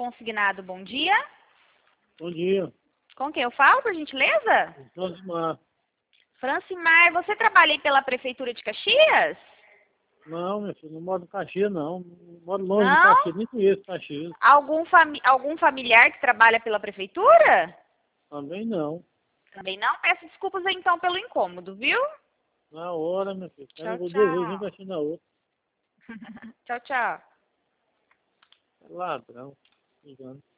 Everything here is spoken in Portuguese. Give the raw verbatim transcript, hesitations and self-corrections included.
consignado, bom dia. Bom dia. Com quem eu falo, por gentileza? Francimar. Francimar, você trabalha aí pela Prefeitura de Caxias? Não, meu filho, não moro em Caxias, não. Não moro longe de Não? Caxias, nem conheço Caxias. Algum, fami algum familiar que trabalha pela Prefeitura? Também não. Também não? Peço desculpas aí, então pelo incômodo, viu? Na hora, meu filho. Tchau, Pega duas vezes, nem tchau. Caxias na outra. Tchau, tchau. É ladrão. Engano.